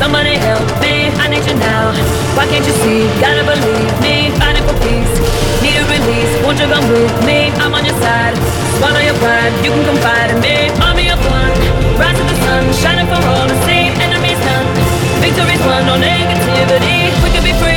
Somebody help me, I need you now. Why can't you see? Gotta believe me, fighting for peace. Need a release, won't you come with me? I'm on your side. Swallow your pride, you can confide in me. Army of one, rise to the sun, shining for all to see. Enemies none, victory's won, no negativity. We can be free.